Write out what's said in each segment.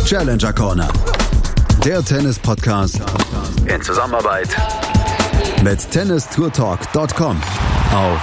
Challenger Corner. Der Tennis-Podcast in Zusammenarbeit mit tennistourtalk.com auf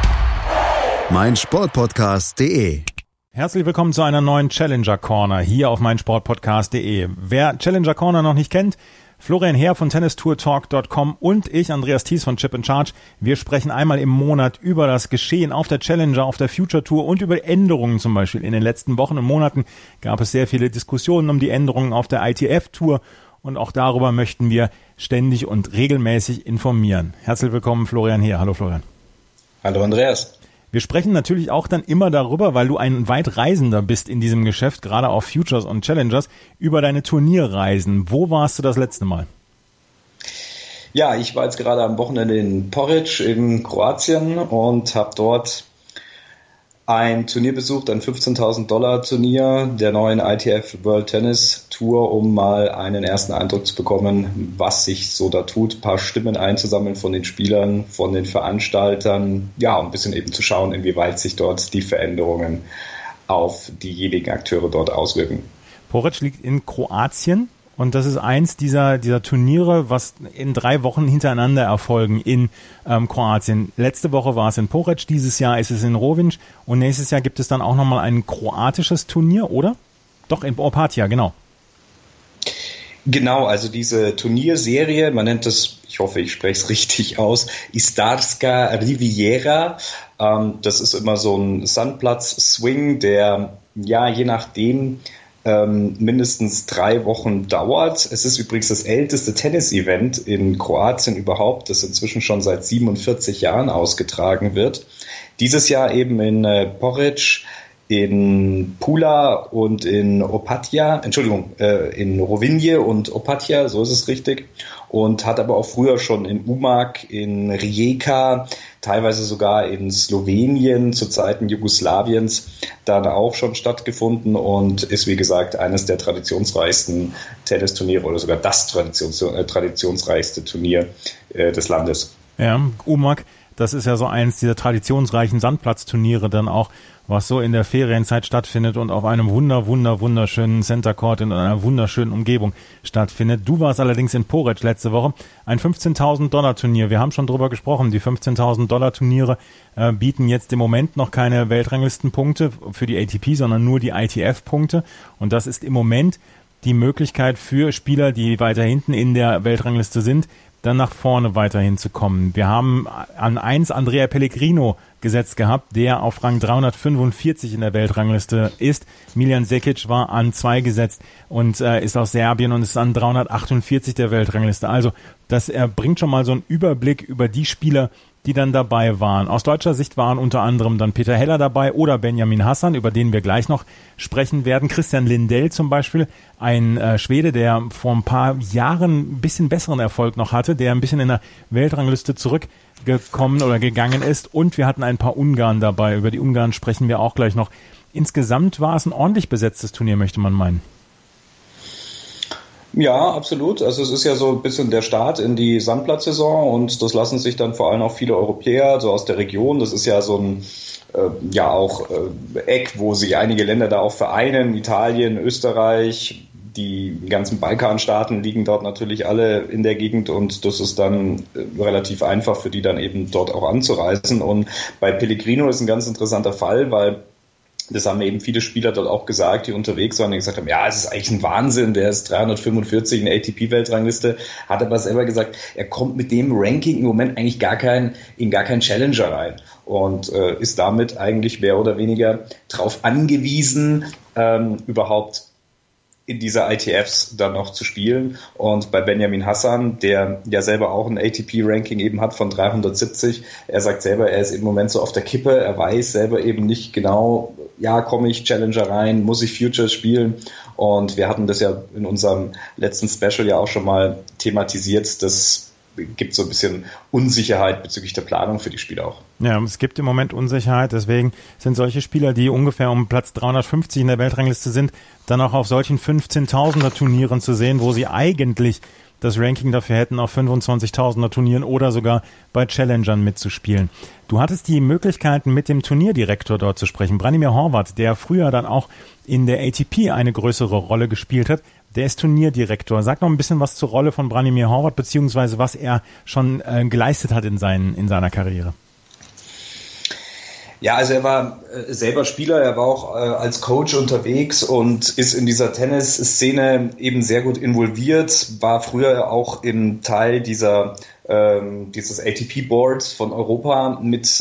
meinsportpodcast.de. Herzlich willkommen zu einer neuen Challenger Corner hier auf meinsportpodcast.de. Wer Challenger Corner noch nicht kennt, Florian Heer von tennistourtalk.com und ich, Andreas Thies von Chip & Charge. Wir sprechen einmal im Monat über das Geschehen auf der Challenger, auf der Future Tour und über Änderungen zum Beispiel. In den letzten Wochen und Monaten gab es sehr viele Diskussionen um die Änderungen auf der ITF Tour und auch darüber möchten wir ständig und regelmäßig informieren. Herzlich willkommen, Florian Heer. Hallo Florian. Hallo Andreas. Wir sprechen natürlich auch dann immer darüber, weil du ein Weitreisender bist in diesem Geschäft, gerade auf Futures und Challengers, über deine Turnierreisen. Wo warst du das letzte Mal? Ja, ich war jetzt gerade am Wochenende in Poreč in Kroatien und habe dort ein Turnier besucht, ein $15.000 Turnier der neuen ITF World Tennis Tour, um mal einen ersten Eindruck zu bekommen, was sich so da tut, ein paar Stimmen einzusammeln von den Spielern, von den Veranstaltern, ja, um ein bisschen eben zu schauen, inwieweit sich dort die Veränderungen auf diejenigen Akteure dort auswirken. Poreč liegt in Kroatien. Und das ist eins dieser Turniere, was in 3 Wochen hintereinander erfolgen in Kroatien. Letzte Woche war es in Poreč, dieses Jahr ist es in Rovinj und nächstes Jahr gibt es dann auch nochmal ein kroatisches Turnier, oder? Doch, in Opatija, genau. Genau, also diese Turnierserie, man nennt das, ich hoffe, ich spreche es richtig aus, Istarska Riviera. Das ist immer so ein Sandplatz-Swing, der ja je nachdem mindestens 3 Wochen dauert. Es ist übrigens das älteste Tennis-Event in Kroatien überhaupt, das inzwischen schon seit 47 Jahren ausgetragen wird. Dieses Jahr eben in Poreč, in Pula und in in Rovinje und Opatija, so ist es richtig. Und hat aber auch früher schon in Umag, in Rijeka, teilweise sogar in Slowenien zu Zeiten Jugoslawiens dann auch schon stattgefunden und ist, wie gesagt, eines der traditionsreichsten Tennisturniere oder sogar das traditionsreichste Turnier des Landes. Ja, Umag, das ist ja so eins dieser traditionsreichen Sandplatzturniere dann auch, was so in der Ferienzeit stattfindet und auf einem wunderschönen Center Court in einer wunderschönen Umgebung stattfindet. Du warst allerdings in Poreč letzte Woche, ein $15.000 Turnier. Wir haben schon drüber gesprochen, die $15.000 Turniere bieten jetzt im Moment noch keine Weltranglistenpunkte für die ATP, sondern nur die ITF-Punkte und das ist im Moment die Möglichkeit für Spieler, die weiter hinten in der Weltrangliste sind, dann nach vorne weiterhin zu kommen. Wir haben an 1 Andrea Pellegrino gesetzt gehabt, der auf Rang 345 in der Weltrangliste ist. Miljan Sekic war an 2 gesetzt und ist aus Serbien und ist an 348 der Weltrangliste. Also das bringt schon mal so einen Überblick über die Spieler, die dann dabei waren. Aus deutscher Sicht waren unter anderem dann Peter Heller dabei oder Benjamin Hassan, über den wir gleich noch sprechen werden. Christian Lindell zum Beispiel, ein Schwede, der vor ein paar Jahren ein bisschen besseren Erfolg noch hatte, der ein bisschen in der Weltrangliste zurückgekommen oder gegangen ist. Und wir hatten ein paar Ungarn dabei. Über die Ungarn sprechen wir auch gleich noch. Insgesamt war es ein ordentlich besetztes Turnier, möchte man meinen. Ja, absolut. Also es ist ja so ein bisschen der Start in die Sandplatzsaison und das lassen sich dann vor allem auch viele Europäer so aus der Region. Das ist ja so ein Eck, wo sich einige Länder da auch vereinen. Italien, Österreich, die ganzen Balkanstaaten liegen dort natürlich alle in der Gegend und das ist dann relativ einfach für die dann eben dort auch anzureisen. Und bei Pellegrino ist ein ganz interessanter Fall, weil das haben eben viele Spieler dort auch gesagt, die unterwegs waren und gesagt haben, ja, es ist eigentlich ein Wahnsinn, der ist 345 in der ATP-Weltrangliste, hat aber selber gesagt, er kommt mit dem Ranking im Moment eigentlich in gar keinen Challenger rein und ist damit eigentlich mehr oder weniger darauf angewiesen, überhaupt in dieser ITFs dann noch zu spielen. Und bei Benjamin Hassan, der ja selber auch ein ATP-Ranking eben hat von 370, er sagt selber, er ist im Moment so auf der Kippe, er weiß selber eben nicht genau, ja, komme ich Challenger rein, muss ich Futures spielen? Und wir hatten das ja in unserem letzten Special ja auch schon mal thematisiert, das gibt so ein bisschen Unsicherheit bezüglich der Planung für die Spieler auch. Ja, es gibt im Moment Unsicherheit, deswegen sind solche Spieler, die ungefähr um Platz 350 in der Weltrangliste sind, dann auch auf solchen 15.000er Turnieren zu sehen, wo sie eigentlich das Ranking dafür hätten, auf 25.000er Turnieren oder sogar bei Challengern mitzuspielen. Du hattest die Möglichkeiten, mit dem Turnierdirektor dort zu sprechen, Branimir Horvat, der früher dann auch in der ATP eine größere Rolle gespielt hat. Der ist Turnierdirektor. Sag noch ein bisschen was zur Rolle von Branimir Horvat, beziehungsweise was er schon geleistet hat in seiner Karriere. Ja, also er war selber Spieler, er war auch als Coach unterwegs und ist in dieser Tennisszene eben sehr gut involviert, war früher auch im Teil dieses ATP-Boards von Europa mit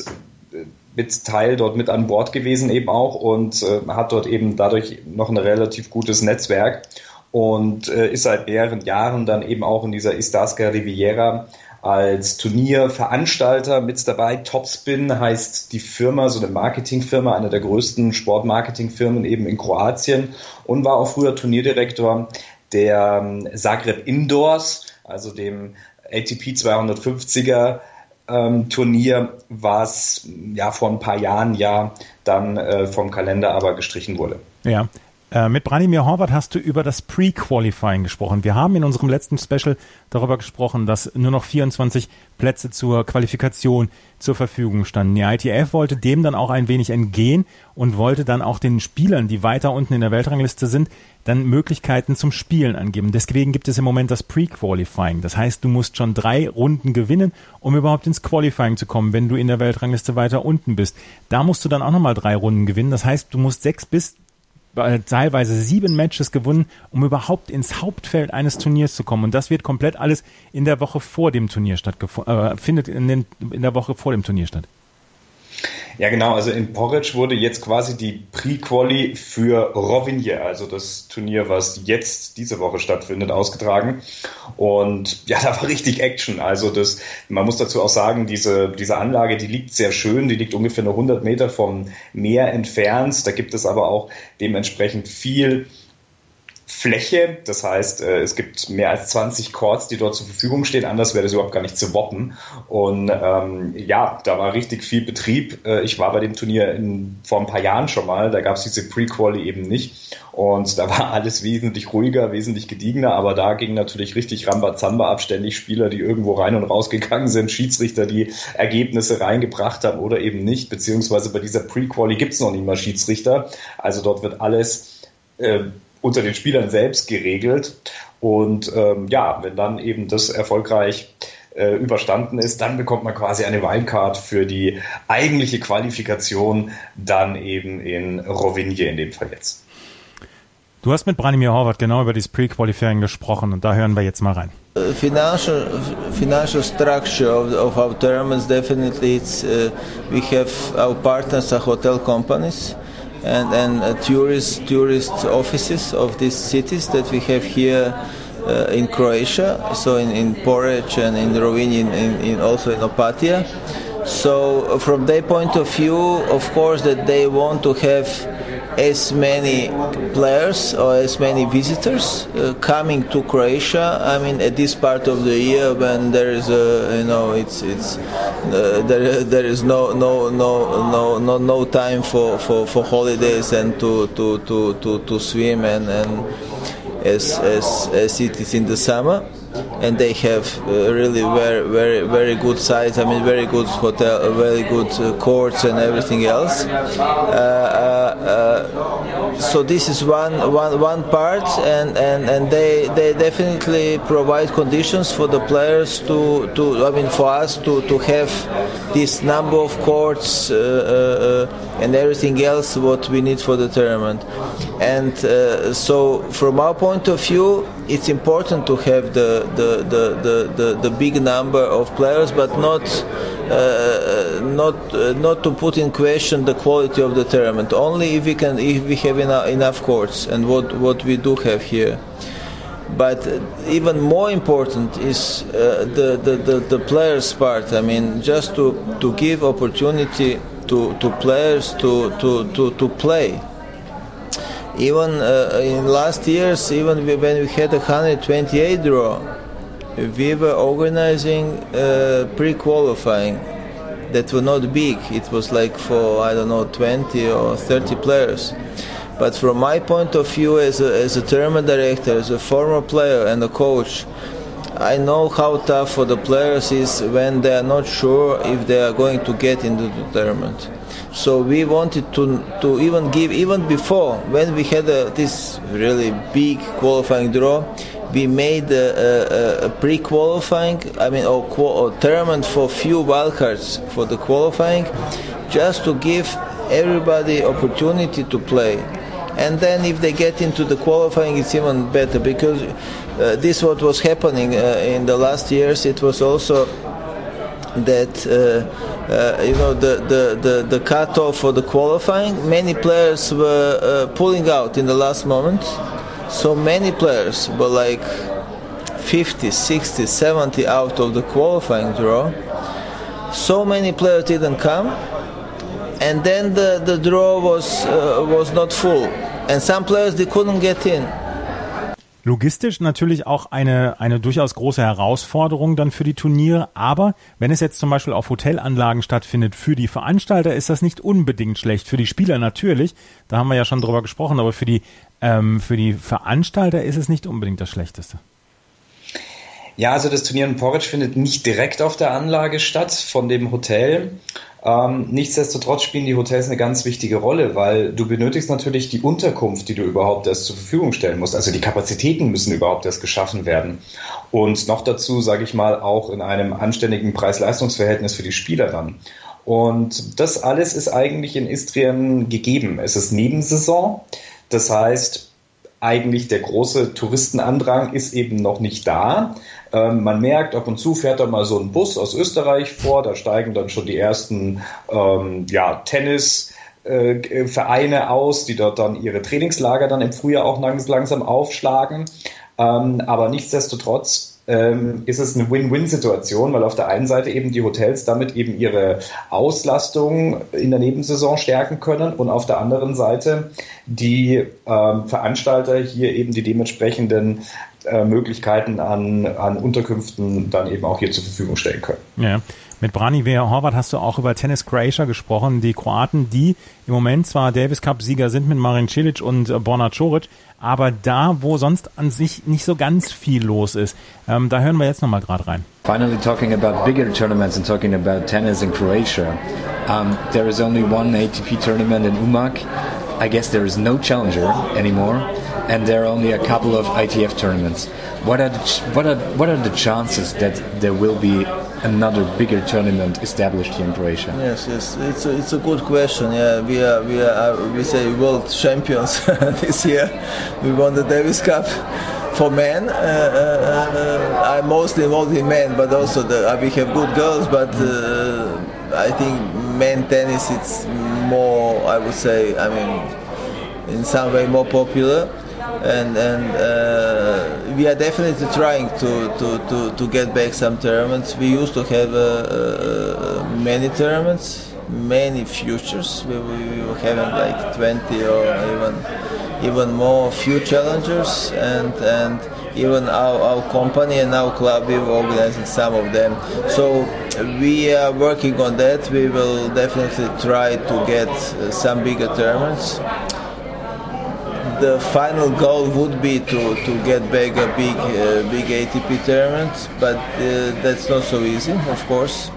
Teil dort mit an Bord gewesen eben auch und hat dort eben dadurch noch ein relativ gutes Netzwerk und ist seit mehreren Jahren dann eben auch in dieser Istarska Riviera als Turnierveranstalter mit dabei. Topspin heißt die Firma, so eine Marketingfirma, eine der größten Sportmarketingfirmen eben in Kroatien und war auch früher Turnierdirektor der Zagreb Indoors, also dem ATP 250er Turnier, was ja vor ein paar Jahren dann vom Kalender aber gestrichen wurde. Ja. Mit Branimir Horvat hast du über das Pre-Qualifying gesprochen. Wir haben in unserem letzten Special darüber gesprochen, dass nur noch 24 Plätze zur Qualifikation zur Verfügung standen. Die ITF wollte dem dann auch ein wenig entgehen und wollte dann auch den Spielern, die weiter unten in der Weltrangliste sind, dann Möglichkeiten zum Spielen angeben. Deswegen gibt es im Moment das Pre-Qualifying. Das heißt, du musst schon 3 Runden gewinnen, um überhaupt ins Qualifying zu kommen, wenn du in der Weltrangliste weiter unten bist. Da musst du dann auch nochmal 3 Runden gewinnen. Das heißt, du musst 6 bis teilweise 7 Matches gewonnen, um überhaupt ins Hauptfeld eines Turniers zu kommen. Und das wird komplett alles in der Woche vor dem Turnier findet in der Woche vor dem Turnier statt. Ja, genau. Also in Poreč wurde jetzt quasi die Pre-Quali für Rovinje, also das Turnier, was jetzt diese Woche stattfindet, ausgetragen. Und ja, da war richtig Action. Also man muss dazu auch sagen, diese Anlage, die liegt sehr schön. Die liegt ungefähr nur 100 Meter vom Meer entfernt. Da gibt es aber auch dementsprechend viel Fläche, das heißt, es gibt mehr als 20 Courts, die dort zur Verfügung stehen, anders wäre das überhaupt gar nicht zu woppen. Und da war richtig viel Betrieb. Ich war bei dem Turnier vor ein paar Jahren schon mal, da gab es diese Pre-Quali eben nicht und da war alles wesentlich ruhiger, wesentlich gediegener, aber da ging natürlich richtig Rambazamba ab, ständig Spieler, die irgendwo rein und rausgegangen sind, Schiedsrichter, die Ergebnisse reingebracht haben oder eben nicht, beziehungsweise bei dieser Pre-Quali gibt es noch nicht mal Schiedsrichter, also dort wird alles unter den Spielern selbst geregelt und wenn dann eben das erfolgreich überstanden ist, dann bekommt man quasi eine Wildcard für die eigentliche Qualifikation dann eben in Rovinje in dem Fall jetzt. Du hast mit Branimir Horvat genau über dieses Pre-Qualifying gesprochen und da hören wir jetzt mal rein. Financial structure of our tournaments, definitely we have our partners are hotel companies and tourist offices of these cities that we have here in Croatia, so in Poreč and in Rovinje, also in Opatija. So from their point of view, of course, that they want to have as many players or as many visitors coming to Croatia. I mean, at this part of the year when there is there is no time for holidays and to swim and as it is in the summer. And they have really very good sites. I mean, very good hotel, very good courts and everything else. So this is one part, and they definitely provide conditions for the players for us to have this number of courts and everything else what we need for the tournament. And so from our point of view, it's important to have the big number of players, but not to put in question the quality of the tournament. Only if we have enough courts, and what we do have here. But even more important is the players' part. I mean, just to give opportunity to players to play. Even in last years, even when we had a 128 draw, we were organizing pre-qualifying that were not big. It was like for 20 or 30 players. But from my point of view, as a tournament director, as a former player and a coach, I know how tough for the players is when they are not sure if they are going to get into the tournament. So we wanted to even give, even before, when we had this really big qualifying draw, we made a pre-qualifying, or tournament for few wildcards for the qualifying, just to give everybody opportunity to play. And then if they get into the qualifying, it's even better, because this what was happening in the last years. It was also that the cutoff for the qualifying, many players were pulling out in the last moment. So many players were like 50, 60, 70 out of the qualifying draw. So many players didn't come, and then the draw was not full, and some players, they couldn't get in. Logistisch natürlich auch eine durchaus große Herausforderung dann für die Turniere, aber wenn es jetzt zum Beispiel auf Hotelanlagen stattfindet, für die Veranstalter ist das nicht unbedingt schlecht, für die Spieler natürlich, da haben wir ja schon drüber gesprochen, aber für die Veranstalter ist es nicht unbedingt das Schlechteste. Ja, also das Turnier in Poreč findet nicht direkt auf der Anlage statt, von dem Hotel. Nichtsdestotrotz spielen die Hotels eine ganz wichtige Rolle, weil du benötigst natürlich die Unterkunft, die du überhaupt erst zur Verfügung stellen musst. Also die Kapazitäten müssen überhaupt erst geschaffen werden. Und noch dazu, sage ich mal, auch in einem anständigen Preis-Leistungs-Verhältnis für die Spieler dann. Und das alles ist eigentlich in Istrien gegeben. Es ist Nebensaison, das heißt, eigentlich der große Touristenandrang ist eben noch nicht da. Man merkt, ab und zu fährt da mal so ein Bus aus Österreich vor, da steigen dann schon die ersten Tennisvereine aus, die dort dann ihre Trainingslager dann im Frühjahr auch langsam aufschlagen. Aber nichtsdestotrotz ist es eine Win-Win-Situation, weil auf der einen Seite eben die Hotels damit eben ihre Auslastung in der Nebensaison stärken können und auf der anderen Seite die Veranstalter hier eben die dementsprechenden Möglichkeiten an Unterkünften dann eben auch hier zur Verfügung stellen können. Ja. Mit Branislav Horvat hast du auch über Tennis Croatia gesprochen, die Kroaten, die im Moment zwar Davis Cup Sieger sind mit Marin Cilic und Borna Coric, aber da, wo sonst an sich nicht so ganz viel los ist, da hören wir jetzt nochmal gerade rein. Finally talking about bigger tournaments and talking about tennis in Croatia. There is only one ATP tournament in Umag. I guess there is no challenger anymore, and there are only a couple of ITF tournaments. What are the chances that there will be another bigger tournament established here in Croatia? Yes, it's a good question. Yeah, we say world champions this year. We won the Davis Cup for men. I'm mostly involved in men, but also we have good girls. But I think men tennis it's more. I would say. I mean, in some way more popular. And we are definitely trying to get back some tournaments. We used to have many tournaments, many futures. We were having like 20 or even more few challengers, and even our company and our club, we were organizing some of them. So we are working on that. We will definitely try to get some bigger tournaments. The final goal would be to get back a big ATP tournament, but that's not so easy. Of course,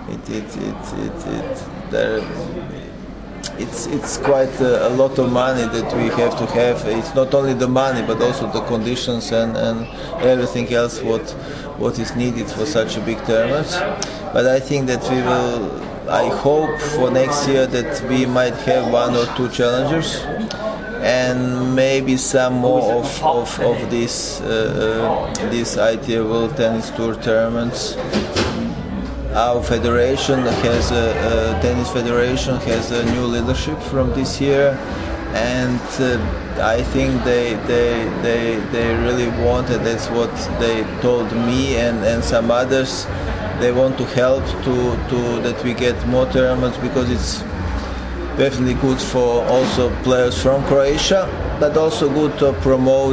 it's quite a lot of money that we have to have. It's not only the money, but also the conditions and everything else what is needed for such a big tournament. But I think that we will. I hope for next year that we might have one or two challengers. And maybe some more of these ITF World Tennis Tour tournaments. Our federation has tennis federation has a new leadership from this year, and I think they really want, and that's what they told me and some others. They want to help to that we get more tournaments, because it's definitely good for also players from Croatia, but also good to promote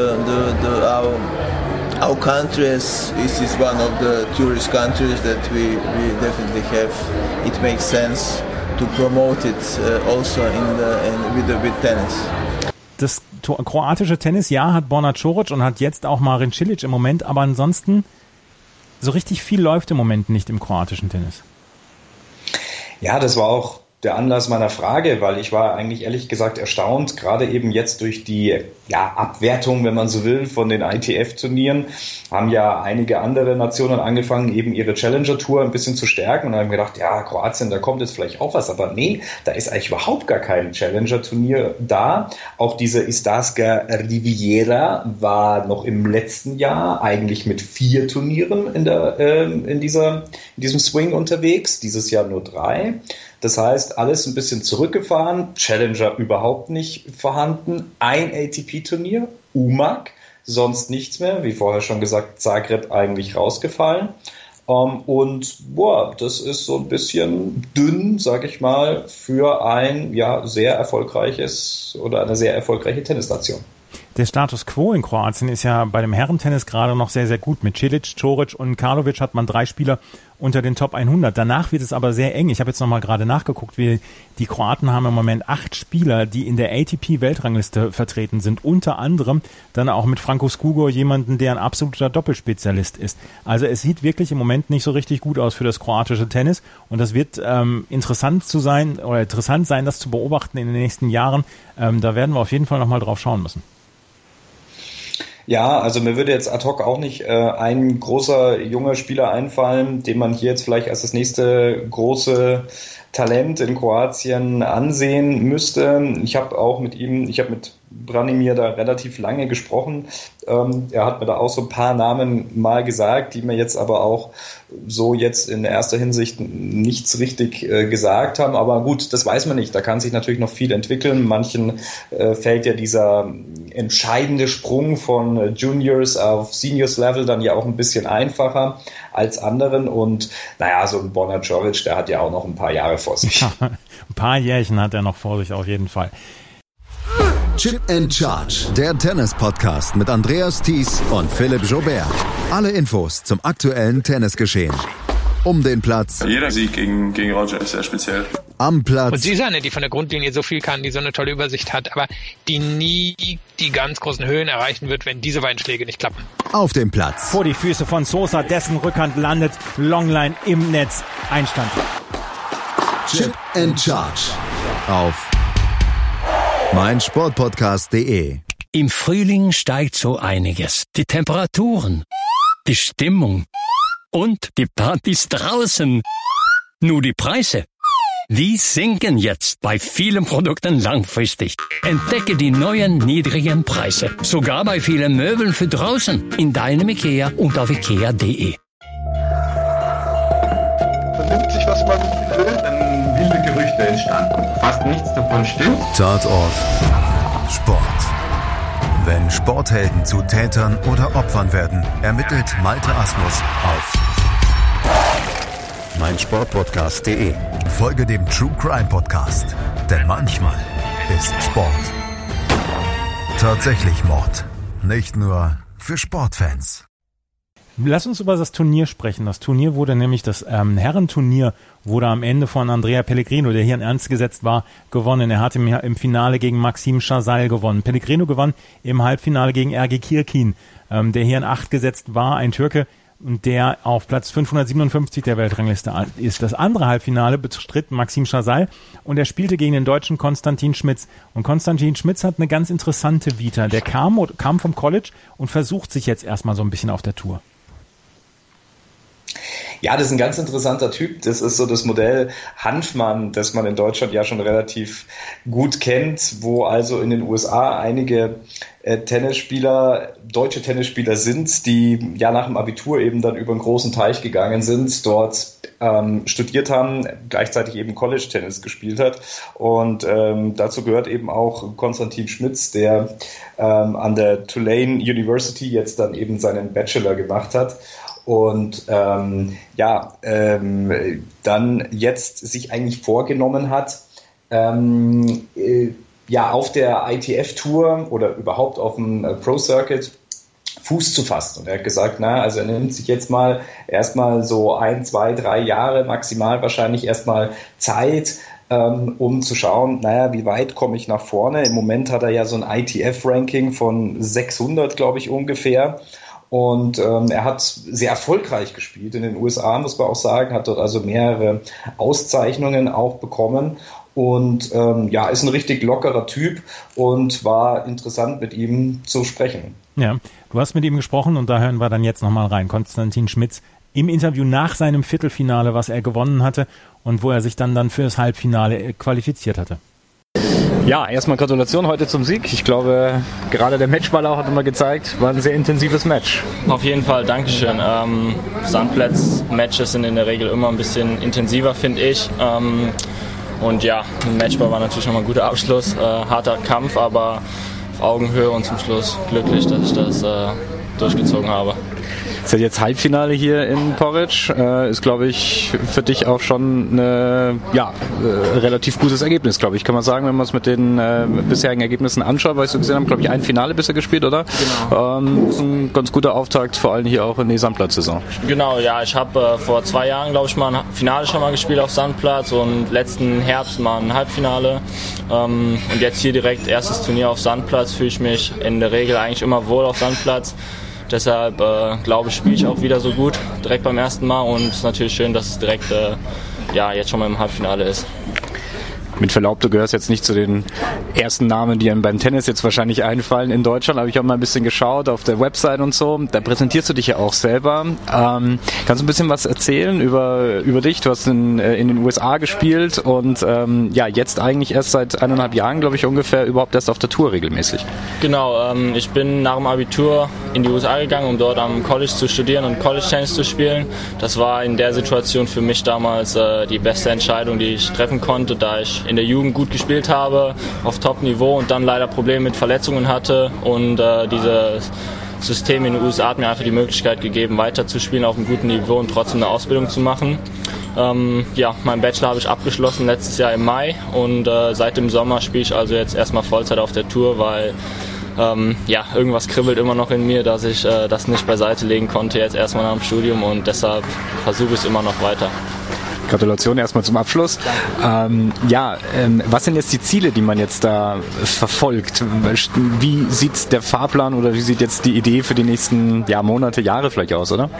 our country, as this is one of the tourist countries that we definitely have. It makes sense to promote it also with tennis. Das kroatische Tennis, ja, hat Borna Coric und hat jetzt auch Marin Cilic im Moment, aber ansonsten so richtig viel läuft im Moment nicht im kroatischen Tennis. Ja, das war auch der Anlass meiner Frage, weil ich war eigentlich ehrlich gesagt erstaunt, gerade eben jetzt durch die Abwertung, wenn man so will, von den ITF-Turnieren, haben ja einige andere Nationen angefangen, eben ihre Challenger-Tour ein bisschen zu stärken und haben gedacht, ja, Kroatien, da kommt jetzt vielleicht auch was, aber nee, da ist eigentlich überhaupt gar kein Challenger-Turnier da. Auch diese Istarska Riviera war noch im letzten Jahr eigentlich mit 4 Turnieren in diesem Swing unterwegs, dieses Jahr nur 3. Das heißt, alles ein bisschen zurückgefahren, Challenger überhaupt nicht vorhanden, ein ATP-Turnier, Umag, sonst nichts mehr, wie vorher schon gesagt, Zagreb eigentlich rausgefallen. Und das ist so ein bisschen dünn, sag ich mal, für ein sehr erfolgreiches oder eine sehr erfolgreiche Tennisnation. Der Status quo in Kroatien ist ja bei dem Herrentennis gerade noch sehr, sehr gut. Mit Cilic, Coric und Karlovic hat man 3 Spieler unter den Top 100. Danach wird es aber sehr eng. Ich habe jetzt nochmal gerade nachgeguckt, die Kroaten haben im Moment 8 Spieler, die in der ATP-Weltrangliste vertreten sind. Unter anderem dann auch mit Franco Skugor jemanden, der ein absoluter Doppelspezialist ist. Also es sieht wirklich im Moment nicht so richtig gut aus für das kroatische Tennis. Und das wird interessant sein, das zu beobachten in den nächsten Jahren. Da werden wir auf jeden Fall nochmal drauf schauen müssen. Ja, also mir würde jetzt ad hoc auch nicht ein großer junger Spieler einfallen, den man hier jetzt vielleicht als das nächste große Talent in Kroatien ansehen müsste. Ich habe mit Branimir da relativ lange gesprochen. Er hat mir da auch so ein paar Namen mal gesagt, die mir jetzt aber auch so jetzt in erster Hinsicht nichts richtig gesagt haben. Aber gut, das weiß man nicht. Da kann sich natürlich noch viel entwickeln. Manchen fällt ja dieser entscheidende Sprung von Juniors auf Seniors Level dann ja auch ein bisschen einfacher als anderen. Und so ein Borna Coric, der hat ja auch noch ein paar Jahre vor sich. Ein paar Jährchen hat er noch vor sich auf jeden Fall. Chip and Charge, der Tennis-Podcast mit Andreas Thies und Philipp Joubert. Alle Infos zum aktuellen Tennisgeschehen. Um den Platz. Jeder Sieg gegen Roger ist sehr speziell. Am Platz. Und sie ist eine, die von der Grundlinie so viel kann, die so eine tolle Übersicht hat, aber die nie die ganz großen Höhen erreichen wird, wenn diese beiden Schläge nicht klappen. Auf dem Platz. Vor die Füße von Sosa, dessen Rückhand landet, Longline im Netz, Einstand. Chip and Charge. Auf meinsportpodcast.de. Im Frühling steigt so einiges. Die Temperaturen, die Stimmung und die Partys draußen. Nur die Preise, die sinken jetzt bei vielen Produkten langfristig. Entdecke die neuen niedrigen Preise, sogar bei vielen Möbeln für draußen, in deinem IKEA und auf ikea.de. Vernimmt sich, was man will, dann wilde Gerüchte entstanden. Fast nichts davon stimmt. Tatort Sport. Wenn Sporthelden zu Tätern oder Opfern werden, ermittelt Malte Asmus auf meinsportpodcast.de. Folge dem True Crime Podcast, denn manchmal ist Sport tatsächlich Mord. Nicht nur für Sportfans. Lass uns über das Turnier sprechen. Das Turnier wurde nämlich, das Herrenturnier wurde am Ende von Andrea Pellegrino, der hier in Ernst gesetzt war, gewonnen. Er hat im Finale gegen Maxim Chazal gewonnen. Pellegrino gewann im Halbfinale gegen Ergi Kirkin, der hier in 8 gesetzt war, ein Türke, und der auf Platz 557 der Weltrangliste ist. Das andere Halbfinale bestritt Maxim Chazal und er spielte gegen den Deutschen Konstantin Schmitz. Und Konstantin Schmitz hat eine ganz interessante Vita. Der kam vom College und versucht sich jetzt erstmal so ein bisschen auf der Tour. Ja, das ist ein ganz interessanter Typ. Das ist so das Modell Hanfmann, das man in Deutschland ja schon relativ gut kennt, wo also in den USA einige deutsche Tennisspieler sind, die ja nach dem Abitur eben dann über einen großen Teich gegangen sind, dort studiert haben, gleichzeitig eben College-Tennis gespielt hat. Und dazu gehört eben auch Konstantin Schmitz, der an der Tulane University jetzt dann eben seinen Bachelor gemacht hat. Und dann jetzt sich eigentlich vorgenommen hat, auf der ITF-Tour oder überhaupt auf dem Pro-Circuit Fuß zu fassen. Und er hat gesagt, er nimmt sich jetzt mal erstmal so 1, 2, 3 Jahre maximal wahrscheinlich erstmal Zeit, um zu schauen, wie weit komme ich nach vorne. Im Moment hat er ja so ein ITF-Ranking von 600, glaube ich, ungefähr. Und er hat sehr erfolgreich gespielt in den USA, muss man auch sagen, hat dort also mehrere Auszeichnungen auch bekommen. Und ist ein richtig lockerer Typ und war interessant, mit ihm zu sprechen. Ja, du hast mit ihm gesprochen und da hören wir dann jetzt nochmal rein. Konstantin Schmitz im Interview nach seinem Viertelfinale, was er gewonnen hatte und wo er sich dann für das Halbfinale qualifiziert hatte. Ja, erstmal Gratulation heute zum Sieg. Ich glaube, gerade der Matchball auch hat immer gezeigt, war ein sehr intensives Match. Auf jeden Fall, Dankeschön. Sandplatz-Matches sind in der Regel immer ein bisschen intensiver, finde ich. Und ja, ein Matchball war natürlich nochmal ein guter Abschluss. Harter Kampf, aber auf Augenhöhe und zum Schluss glücklich, dass ich das durchgezogen habe. Ist ja jetzt Halbfinale hier in Porridge. Ist, glaube ich, für dich auch schon ein relativ gutes Ergebnis, glaube ich. Kann man sagen, wenn man es mit den bisherigen Ergebnissen anschaut, weil du gesehen haben, glaube ich, ein Finale bisher gespielt, oder? Genau. Ist ein ganz guter Auftakt, vor allem hier auch in die Sandplatz-Saison. Genau, ja. Ich habe vor 2 Jahren, glaube ich, mal ein Finale schon mal gespielt auf Sandplatz und letzten Herbst mal ein Halbfinale. Und jetzt hier direkt erstes Turnier auf Sandplatz. Fühle ich mich in der Regel eigentlich immer wohl auf Sandplatz. Deshalb glaube ich, spiele ich auch wieder so gut, direkt beim ersten Mal und es ist natürlich schön, dass es direkt jetzt schon mal im Halbfinale ist. Mit Verlaub, du gehörst jetzt nicht zu den ersten Namen, die einem beim Tennis jetzt wahrscheinlich einfallen in Deutschland, aber ich habe mal ein bisschen geschaut auf der Website und so, da präsentierst du dich ja auch selber. Kannst du ein bisschen was erzählen über dich? Du hast in den USA gespielt und jetzt eigentlich erst seit 1,5 Jahren, glaube ich, ungefähr überhaupt erst auf der Tour regelmäßig. Genau, ich bin nach dem Abitur in die USA gegangen, um dort am College zu studieren und College-Tennis zu spielen. Das war in der Situation für mich damals die beste Entscheidung, die ich treffen konnte, da ich in der Jugend gut gespielt habe, auf Top-Niveau und dann leider Probleme mit Verletzungen hatte und dieses System in den USA hat mir einfach die Möglichkeit gegeben, weiterzuspielen auf einem guten Niveau und trotzdem eine Ausbildung zu machen. Meinen Bachelor habe ich abgeschlossen letztes Jahr im Mai und seit dem Sommer spiele ich also jetzt erstmal Vollzeit auf der Tour, weil irgendwas kribbelt immer noch in mir, dass ich das nicht beiseite legen konnte jetzt erstmal nach dem Studium und deshalb versuche ich es immer noch weiter. Gratulation erstmal zum Abschluss. Was sind jetzt die Ziele, die man jetzt da verfolgt? Wie sieht der Fahrplan oder wie sieht jetzt die Idee für die nächsten Monate, Jahre vielleicht aus, oder?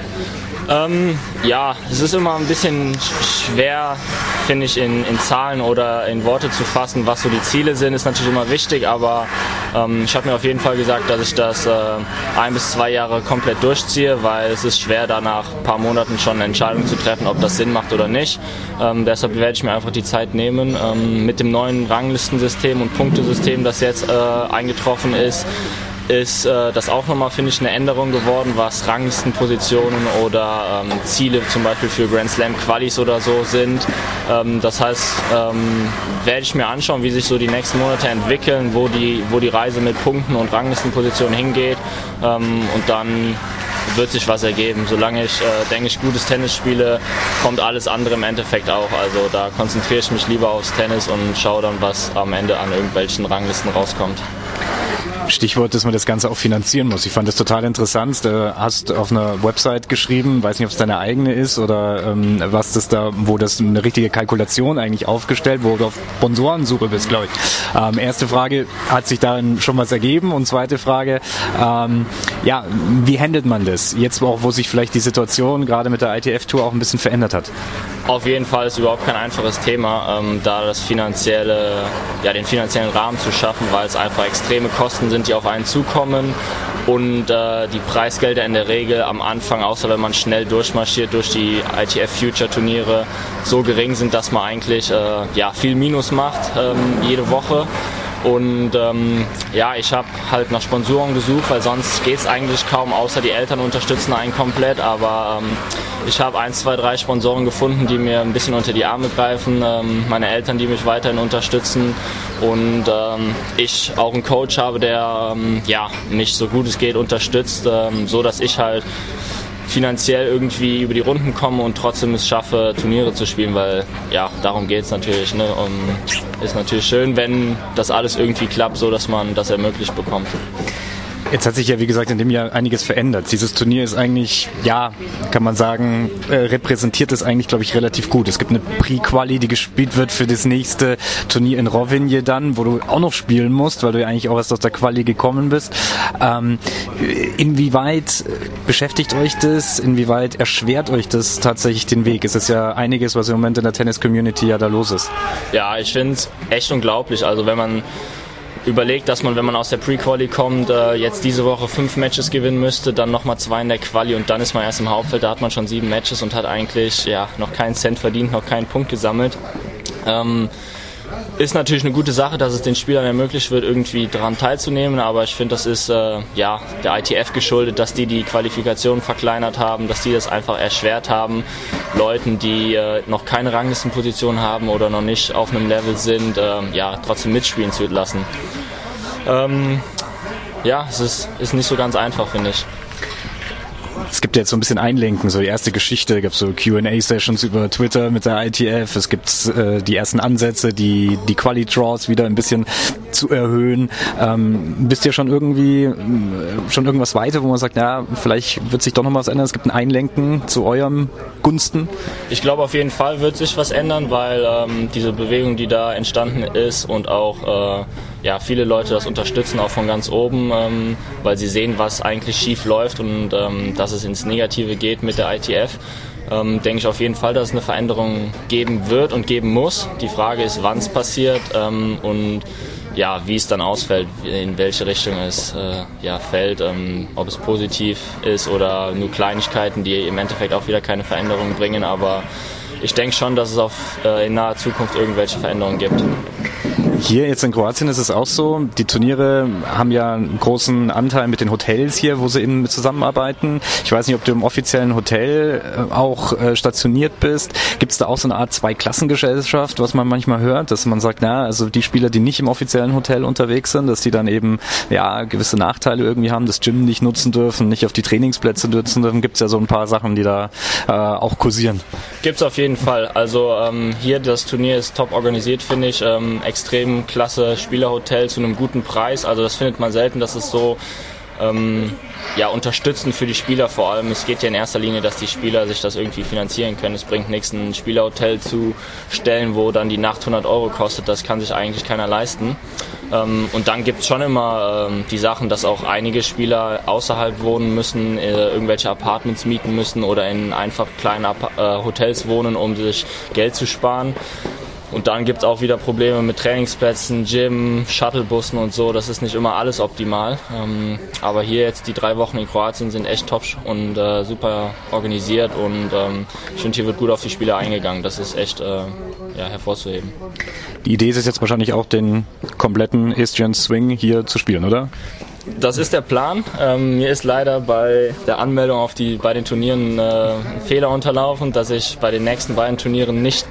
Es ist immer ein bisschen schwer, finde ich, in Zahlen oder in Worte zu fassen, was so die Ziele sind, ist natürlich immer wichtig, aber ich habe mir auf jeden Fall gesagt, dass ich das 1 bis 2 Jahre komplett durchziehe, weil es ist schwer, da nach ein paar Monaten schon eine Entscheidung zu treffen, ob das Sinn macht oder nicht. Deshalb werde ich mir einfach die Zeit nehmen. Mit dem neuen Ranglistensystem und Punktesystem, das jetzt eingetroffen ist das auch nochmal, finde ich, eine Änderung geworden, was Ranglistenpositionen oder Ziele zum Beispiel für Grand Slam Qualis oder so sind. Das heißt, werde ich mir anschauen, wie sich so die nächsten Monate entwickeln, wo die Reise mit Punkten und Ranglistenpositionen hingeht und dann wird sich was ergeben. Solange ich, denke ich, gutes Tennis spiele, kommt alles andere im Endeffekt auch. Also da konzentriere ich mich lieber aufs Tennis und schaue dann, was am Ende an irgendwelchen Ranglisten rauskommt. Stichwort, dass man das Ganze auch finanzieren muss. Ich fand das total interessant. Du hast auf einer Website geschrieben, weiß nicht, ob es deine eigene ist oder wo das eine richtige Kalkulation eigentlich aufgestellt, wo du auf Sponsorensuche bist, glaube ich. Erste Frage, hat sich darin schon was ergeben? Und zweite Frage, wie handelt man das? Jetzt auch, wo sich vielleicht die Situation gerade mit der ITF-Tour auch ein bisschen verändert hat. Auf jeden Fall ist überhaupt kein einfaches Thema, da den finanziellen Rahmen zu schaffen, weil es einfach extreme Kosten sind, die auf einen zukommen und die Preisgelder in der Regel am Anfang, außer wenn man schnell durchmarschiert durch die ITF Future Turniere, so gering sind, dass man eigentlich viel Minus macht jede Woche. Und ich habe halt nach Sponsoren gesucht, weil sonst geht es eigentlich kaum, außer die Eltern unterstützen einen komplett, aber ich habe 1, 2, 3 Sponsoren gefunden, die mir ein bisschen unter die Arme greifen, meine Eltern, die mich weiterhin unterstützen und ich auch einen Coach habe, der mich so gut es geht unterstützt, so dass ich halt finanziell irgendwie über die Runden komme und trotzdem es schaffe, Turniere zu spielen, weil darum geht es natürlich. Ne? Und ist natürlich schön, wenn das alles irgendwie klappt, so dass man das ermöglicht bekommt. Jetzt hat sich ja, wie gesagt, in dem Jahr einiges verändert. Dieses Turnier ist eigentlich, ja, kann man sagen, repräsentiert es eigentlich, glaube ich, relativ gut. Es gibt eine Pre-Quali, die gespielt wird für das nächste Turnier in Rovinje dann, wo du auch noch spielen musst, weil du ja eigentlich auch erst aus der Quali gekommen bist. Inwieweit beschäftigt euch das? Inwieweit erschwert euch das tatsächlich den Weg? Es ist ja einiges, was im Moment in der Tennis-Community ja da los ist. Ja, ich finde es echt unglaublich. Also wenn man überlegt, dass man, wenn man aus der Pre-Quali kommt, jetzt diese Woche 5 Matches gewinnen müsste, dann nochmal 2 in der Quali und dann ist man erst im Hauptfeld, da hat man schon 7 Matches und hat eigentlich noch keinen Cent verdient, noch keinen Punkt gesammelt. Ist natürlich eine gute Sache, dass es den Spielern ermöglicht wird, irgendwie daran teilzunehmen, aber ich finde, das ist der ITF geschuldet, dass die Qualifikation verkleinert haben, dass die das einfach erschwert haben, Leuten, die noch keine Ranglistenposition haben oder noch nicht auf einem Level sind, trotzdem mitspielen zu lassen. Es ist nicht so ganz einfach, finde ich. Es gibt jetzt so ein bisschen Einlenken, so die erste Geschichte, gab so Q&A-Sessions über Twitter mit der ITF, es gibt die ersten Ansätze, die Quali-Draws wieder ein bisschen zu erhöhen. Bist ihr schon irgendwas weiter, wo man sagt, ja, vielleicht wird sich doch noch was ändern, es gibt ein Einlenken zu eurem Gunsten? Ich glaube, auf jeden Fall wird sich was ändern, weil diese Bewegung, die da entstanden ist und auch viele Leute das unterstützen, auch von ganz oben, weil sie sehen, was eigentlich schief läuft und dass es ins Negative geht mit der ITF. Denke ich auf jeden Fall, dass es eine Veränderung geben wird und geben muss. Die Frage ist, wann es passiert und wie es dann ausfällt, in welche Richtung es fällt, ob es positiv ist oder nur Kleinigkeiten, die im Endeffekt auch wieder keine Veränderung bringen. Aber ich denke schon, dass es in naher Zukunft irgendwelche Veränderungen gibt. Hier jetzt in Kroatien ist es auch so, die Turniere haben ja einen großen Anteil mit den Hotels hier, wo sie eben zusammenarbeiten. Ich weiß nicht, ob du im offiziellen Hotel auch stationiert bist. Gibt es da auch so eine Art Zweiklassengesellschaft, was man manchmal hört, dass man sagt, also die Spieler, die nicht im offiziellen Hotel unterwegs sind, dass die dann eben gewisse Nachteile irgendwie haben, das Gym nicht nutzen dürfen, nicht auf die Trainingsplätze nutzen dürfen. Gibt es ja so ein paar Sachen, die da auch kursieren. Gibt's auf jeden Fall. Also hier das Turnier ist top organisiert, finde ich. Extrem klasse Spielerhotel zu einem guten Preis. Also das findet man selten, dass es so unterstützend für die Spieler vor allem. Es geht ja in erster Linie, dass die Spieler sich das irgendwie finanzieren können. Es bringt nichts, ein Spielerhotel zu stellen, wo dann die Nacht 100 Euro kostet. Das kann sich eigentlich keiner leisten. Und dann gibt es schon immer die Sachen, dass auch einige Spieler außerhalb wohnen müssen, irgendwelche Apartments mieten müssen oder in einfach kleinen Hotels wohnen, um sich Geld zu sparen. Und dann gibt es auch wieder Probleme mit Trainingsplätzen, Gym, Shuttlebussen und so. Das ist nicht immer alles optimal. Aber hier jetzt die 3 Wochen in Kroatien sind echt top und super organisiert. Und ich finde, hier wird gut auf die Spieler eingegangen. Das ist echt hervorzuheben. Die Idee ist es jetzt wahrscheinlich auch, den kompletten Istrian Swing hier zu spielen, oder? Das ist der Plan. Mir ist leider bei der Anmeldung bei den Turnieren ein Fehler unterlaufen, dass ich bei den nächsten beiden Turnieren nicht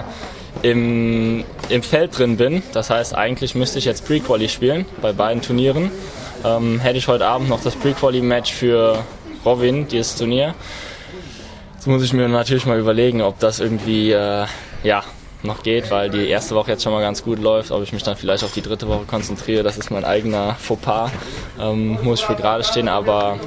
im Feld drin bin. Das heißt, eigentlich müsste ich jetzt Pre-Quali spielen bei beiden Turnieren. Hätte ich heute Abend noch das Pre-Quali-Match für Rovin, dieses Turnier. Jetzt muss ich mir natürlich mal überlegen, ob das irgendwie noch geht, weil die erste Woche jetzt schon mal ganz gut läuft, ob ich mich dann vielleicht auf die 3. Woche konzentriere. Das ist mein eigener Fauxpas. Muss ich für gerade stehen, aber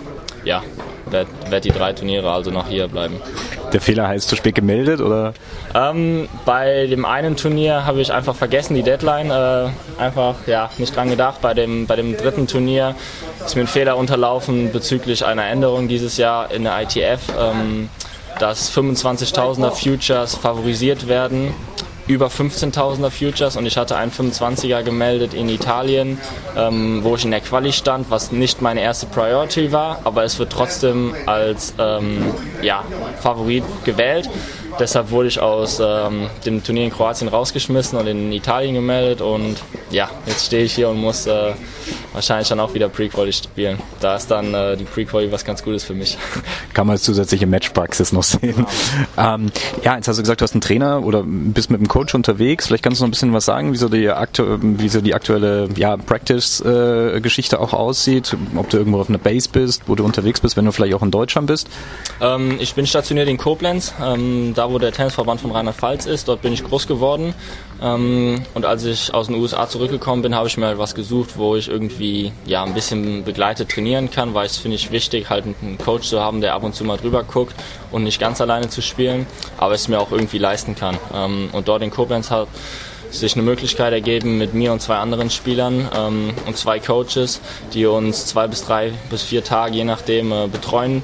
werde die 3 Turniere also noch hier bleiben. Der Fehler heißt zu spät gemeldet, oder? Bei dem einen Turnier habe ich einfach vergessen, die Deadline, nicht dran gedacht. Bei dem 3. Turnier ist mir ein Fehler unterlaufen bezüglich einer Änderung dieses Jahr in der ITF, dass 25.000er Futures favorisiert werden, über 15.000er Futures, und ich hatte einen 25er gemeldet in Italien, wo ich in der Quali stand, was nicht meine erste Priority war, aber es wird trotzdem als Favorit gewählt. Deshalb wurde ich aus dem Turnier in Kroatien rausgeschmissen und in Italien gemeldet, und jetzt stehe ich hier und muss wahrscheinlich dann auch wieder Pre-Quali spielen. Da ist dann die Pre-Quali was ganz Gutes für mich. Kann man als zusätzliche Matchpraxis noch sehen. Jetzt hast du gesagt, du hast einen Trainer oder bist mit einem Coach unterwegs. Vielleicht kannst du noch ein bisschen was sagen, wie so die aktuelle Practice-Geschichte auch aussieht, ob du irgendwo auf einer Base bist, wo du unterwegs bist, wenn du vielleicht auch in Deutschland bist. Ich bin stationiert in Koblenz, da da wo der Tennisverband von Rheinland-Pfalz ist, dort bin ich groß geworden. Und als ich aus den USA zurückgekommen bin, habe ich mir halt was gesucht, wo ich irgendwie ein bisschen begleitet trainieren kann, weil es finde ich wichtig, halt einen Coach zu haben, der ab und zu mal drüber guckt und nicht ganz alleine zu spielen, aber es mir auch irgendwie leisten kann. Und dort in Koblenz hat sich eine Möglichkeit ergeben mit mir und 2 anderen Spielern und 2 Coaches, die uns 2 bis 3 bis 4 Tage je nachdem betreuen.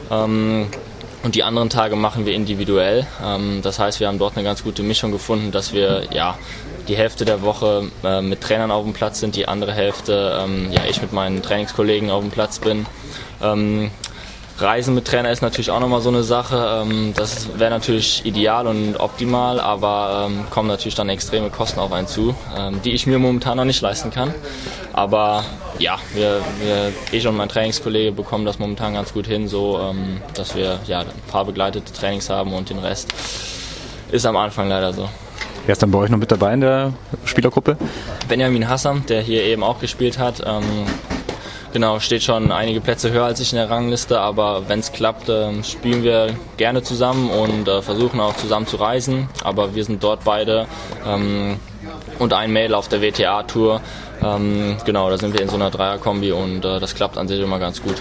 Und die anderen Tage machen wir individuell. Das heißt, wir haben dort eine ganz gute Mischung gefunden, dass wir die Hälfte der Woche mit Trainern auf dem Platz sind, die andere Hälfte ich mit meinen Trainingskollegen auf dem Platz bin. Reisen mit Trainer ist natürlich auch nochmal so eine Sache. Das wäre natürlich ideal und optimal, aber kommen natürlich dann extreme Kosten auf einen zu, die ich mir momentan noch nicht leisten kann. Aber ich und mein Trainingskollege bekommen das momentan ganz gut hin, so dass wir ein paar begleitete Trainings haben und den Rest ist am Anfang leider so. Wer ist dann bei euch noch mit dabei in der Spielergruppe? Benjamin Hassam, der hier eben auch gespielt hat. Genau, steht schon einige Plätze höher als ich in der Rangliste, aber wenn es klappt, spielen wir gerne zusammen und versuchen auch zusammen zu reisen. Aber wir sind dort beide und ein Mädel auf der WTA-Tour. Genau, da sind wir in so einer Dreierkombi und das klappt an sich immer ganz gut.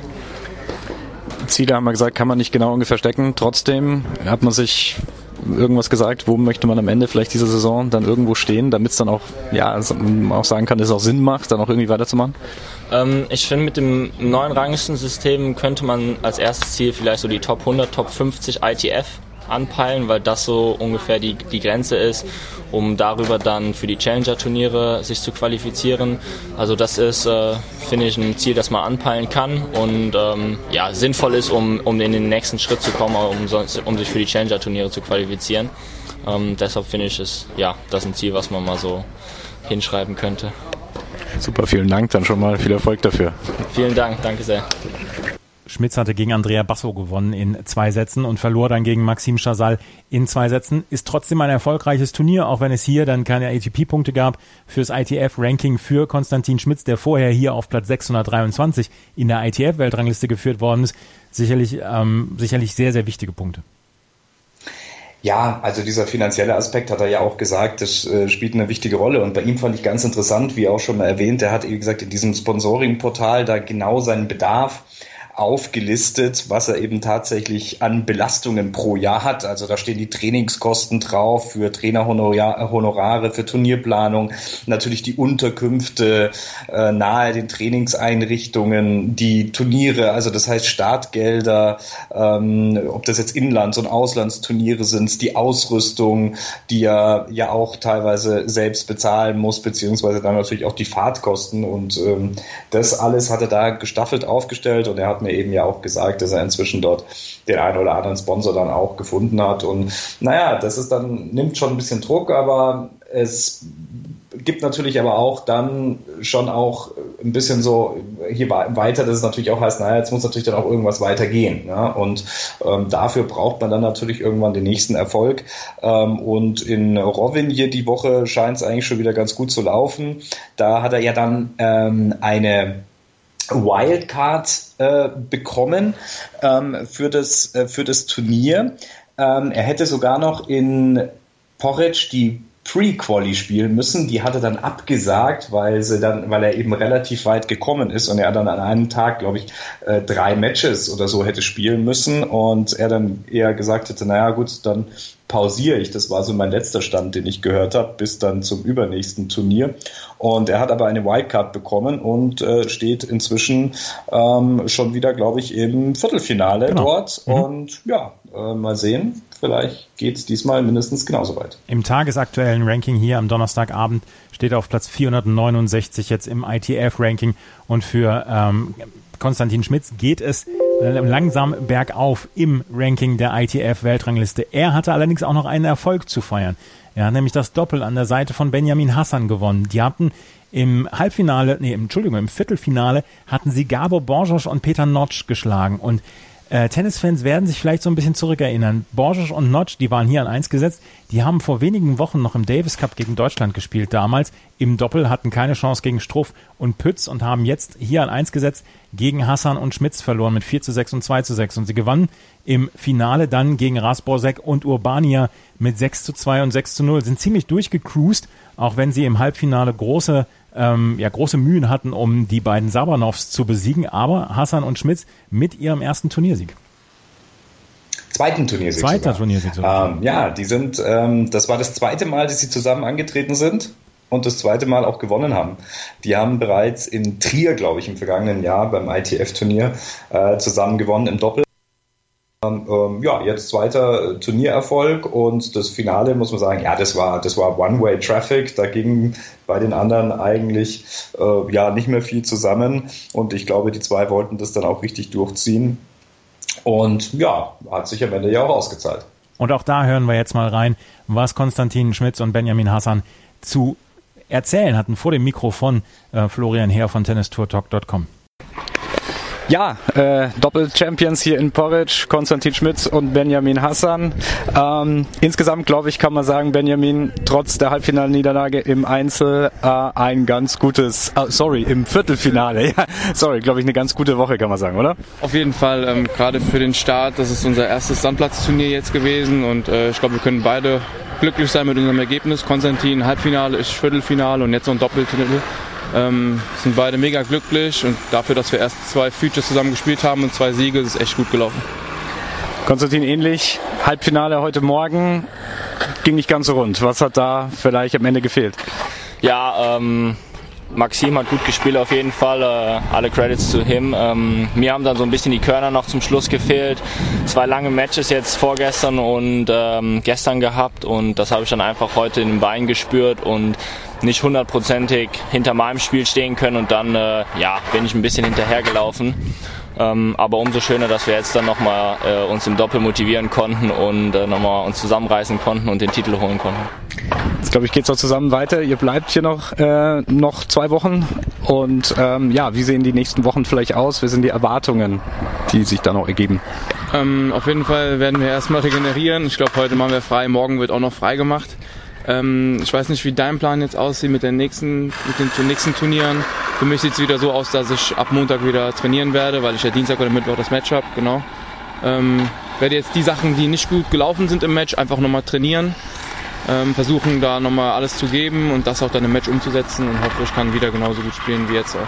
Ziele, haben wir gesagt, kann man nicht genau ungefähr stecken. Trotzdem hat man sich irgendwas gesagt, wo möchte man am Ende vielleicht dieser Saison dann irgendwo stehen, damit es dann auch, man auch sagen kann, dass es auch Sinn macht, dann auch irgendwie weiterzumachen? Ich finde, mit dem neuen Ranglistensystem könnte man als erstes Ziel vielleicht so die Top 100, Top 50 ITF anpeilen, weil das so ungefähr die Grenze ist, um darüber dann für die Challenger-Turniere sich zu qualifizieren. Also das ist, finde ich, ein Ziel, das man anpeilen kann und sinnvoll ist, um in den nächsten Schritt zu kommen, um sich für die Challenger-Turniere zu qualifizieren. Deshalb finde ich das ein Ziel, was man mal so hinschreiben könnte. Super, vielen Dank, dann schon mal viel Erfolg dafür. Vielen Dank, danke sehr. Schmitz hatte gegen Andrea Basso gewonnen in 2 Sätzen und verlor dann gegen Maxime Chazal in 2 Sätzen. Ist trotzdem ein erfolgreiches Turnier, auch wenn es hier dann keine ATP-Punkte gab fürs ITF-Ranking für Konstantin Schmitz, der vorher hier auf Platz 623 in der ITF-Weltrangliste geführt worden ist. Sicherlich sehr, sehr wichtige Punkte. Ja, also dieser finanzielle Aspekt hat er ja auch gesagt, das spielt eine wichtige Rolle und bei ihm fand ich ganz interessant, wie auch schon mal erwähnt, er hat, wie gesagt, in diesem Sponsoring-Portal da genau seinen Bedarf aufgelistet, was er eben tatsächlich an Belastungen pro Jahr hat. Also da stehen die Trainingskosten drauf für Trainerhonorare, für Turnierplanung, natürlich die Unterkünfte nahe den Trainingseinrichtungen, die Turniere, also das heißt Startgelder, ob das jetzt Inlands- und Auslandsturniere sind, die Ausrüstung, die er ja auch teilweise selbst bezahlen muss, beziehungsweise dann natürlich auch die Fahrtkosten und das alles hat er da gestaffelt aufgestellt und er hat mir eben ja auch gesagt, dass er inzwischen dort den einen oder anderen Sponsor dann auch gefunden hat und das ist dann, nimmt schon ein bisschen Druck, aber es gibt natürlich aber auch dann schon auch ein bisschen so hier weiter, dass es natürlich auch heißt, jetzt muss natürlich dann auch irgendwas weitergehen. Ja? Und dafür braucht man dann natürlich irgendwann den nächsten Erfolg. Und in Rovinj die Woche scheint es eigentlich schon wieder ganz gut zu laufen. Da hat er ja dann eine Wildcard bekommen für das Turnier. Er hätte sogar noch in Porridge die Pre-Quali spielen müssen. Die hat er dann abgesagt, weil er eben relativ weit gekommen ist und er dann an einem Tag, glaube ich, 3 Matches oder so hätte spielen müssen und er dann eher gesagt hätte, gut, dann pausiere ich. Das war so mein letzter Stand, den ich gehört habe, bis dann zum übernächsten Turnier. Und er hat aber eine Wildcard bekommen und steht inzwischen schon wieder, glaube ich, im Viertelfinale dort. Und mal sehen, vielleicht geht es diesmal mindestens genauso weit. Im tagesaktuellen Ranking hier am Donnerstagabend steht er auf Platz 469 jetzt im ITF-Ranking und für Konstantin Schmitz geht es langsam bergauf im Ranking der ITF-Weltrangliste. Er hatte allerdings auch noch einen Erfolg zu feiern. Er hat nämlich das Doppel an der Seite von Benjamin Hassan gewonnen. Die hatten im Viertelfinale hatten sie Gabor Borsos und Peter Notch geschlagen und Tennisfans werden sich vielleicht so ein bisschen zurückerinnern. Borges und Notch, die waren hier an 1 gesetzt, die haben vor wenigen Wochen noch im Davis Cup gegen Deutschland gespielt damals. Im Doppel hatten keine Chance gegen Struff und Pütz und haben jetzt hier an 1 gesetzt gegen Hassan und Schmitz verloren mit 4:6 und 2:6. Und sie gewannen im Finale dann gegen Rasborsek und Urbania mit 6:2 und 6:0. Sind ziemlich durchgecruised, auch wenn sie im Halbfinale große Mühen hatten, um die beiden Sabanows zu besiegen, aber Hassan und Schmitz mit ihrem ersten Turniersieg. Zweiter Turniersieg. Ja, die sind, das war das zweite Mal, dass sie zusammen angetreten sind und das zweite Mal auch gewonnen haben. Die haben bereits in Trier, glaube ich, im vergangenen Jahr beim ITF-Turnier zusammen gewonnen im Doppel. Jetzt zweiter Turniererfolg und das Finale, muss man sagen, ja, das war One-Way-Traffic, da ging bei den anderen eigentlich nicht mehr viel zusammen und ich glaube, die zwei wollten das dann auch richtig durchziehen und ja, hat sich am Ende ja auch ausgezahlt. Und auch da hören wir jetzt mal rein, was Konstantin Schmitz und Benjamin Hassan zu erzählen hatten vor dem Mikro von Florian Heer von TennistourTalk.com. Ja, Doppel-Champions hier in Porridge, Konstantin Schmitz und Benjamin Hassan. Insgesamt, glaube ich, kann man sagen, Benjamin, trotz der Halbfinalniederlage im Einzel im Viertelfinale. Ja, glaube ich, eine ganz gute Woche, kann man sagen, oder? Auf jeden Fall, gerade für den Start, das ist unser erstes Sandplatzturnier jetzt gewesen und ich glaube, wir können beide glücklich sein mit unserem Ergebnis. Konstantin Halbfinale, ich Viertelfinale und jetzt noch ein Doppelturnier. Sind beide mega glücklich und dafür, dass wir erst 2 Futures zusammen gespielt haben und 2 Siege, ist es echt gut gelaufen. Konstantin, ähnlich, Halbfinale heute Morgen ging nicht ganz so rund. Was hat da vielleicht am Ende gefehlt? Ja, Maxim hat gut gespielt auf jeden Fall, alle Credits zu him. Mir haben dann so ein bisschen die Körner noch zum Schluss gefehlt. 2 lange Matches jetzt vorgestern und gestern gehabt und das habe ich dann einfach heute in den Beinen gespürt und nicht 100%ig hinter meinem Spiel stehen können und dann bin ich ein bisschen hinterhergelaufen. Aber umso schöner, dass wir jetzt dann nochmal uns im Doppel motivieren konnten und nochmal uns zusammenreißen konnten und den Titel holen konnten. Jetzt glaube ich, geht es auch zusammen weiter. Ihr bleibt hier noch 2 Wochen und wie sehen die nächsten Wochen vielleicht aus? Wie sind die Erwartungen, die sich da noch ergeben? Auf jeden Fall werden wir erstmal regenerieren. Ich glaube, heute machen wir frei, morgen wird auch noch frei gemacht. Ich weiß nicht, wie dein Plan jetzt aussieht mit den nächsten Turnieren. Für mich sieht es wieder so aus, dass ich ab Montag wieder trainieren werde, weil ich ja Dienstag oder Mittwoch das Match habe. Genau. Werde jetzt die Sachen, die nicht gut gelaufen sind im Match, einfach nochmal trainieren. Versuchen da nochmal alles zu geben und das auch dann im Match umzusetzen und hoffe, ich kann wieder genauso gut spielen wie jetzt auch.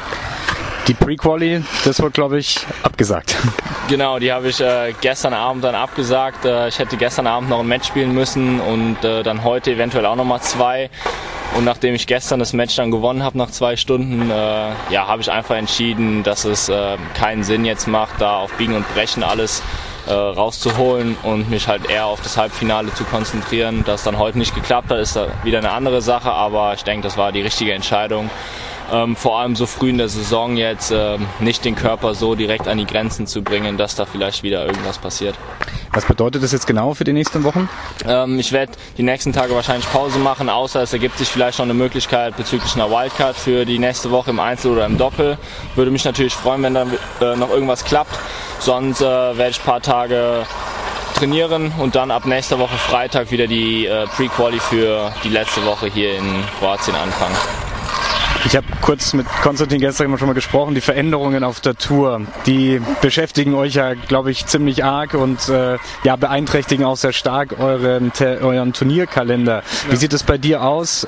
Die Pre-Quali, das wird, glaube ich, abgesagt. Genau, die habe ich gestern Abend dann abgesagt. Ich hätte gestern Abend noch ein Match spielen müssen und dann heute eventuell auch nochmal 2. Und nachdem ich gestern das Match dann gewonnen habe nach 2 Stunden, habe ich einfach entschieden, dass es keinen Sinn jetzt macht, da auf Biegen und Brechen alles rauszuholen und mich halt eher auf das Halbfinale zu konzentrieren. Dass dann heute nicht geklappt hat, ist da wieder eine andere Sache, aber ich denke, das war die richtige Entscheidung. Vor allem so früh in der Saison jetzt nicht den Körper so direkt an die Grenzen zu bringen, dass da vielleicht wieder irgendwas passiert. Was bedeutet das jetzt genau für die nächsten Wochen? Ich werde die nächsten Tage wahrscheinlich Pause machen, außer es ergibt sich vielleicht noch eine Möglichkeit bezüglich einer Wildcard für die nächste Woche im Einzel oder im Doppel. Würde mich natürlich freuen, wenn dann noch irgendwas klappt. Sonst werde ich ein paar Tage trainieren und dann ab nächster Woche Freitag wieder die Pre-Quali für die letzte Woche hier in Kroatien anfangen. Ich habe kurz mit Konstantin gestern schon mal gesprochen, die Veränderungen auf der Tour, die beschäftigen euch ja, glaube ich, ziemlich arg und beeinträchtigen auch sehr stark euren Turnierkalender. Ja. Wie sieht es bei dir aus?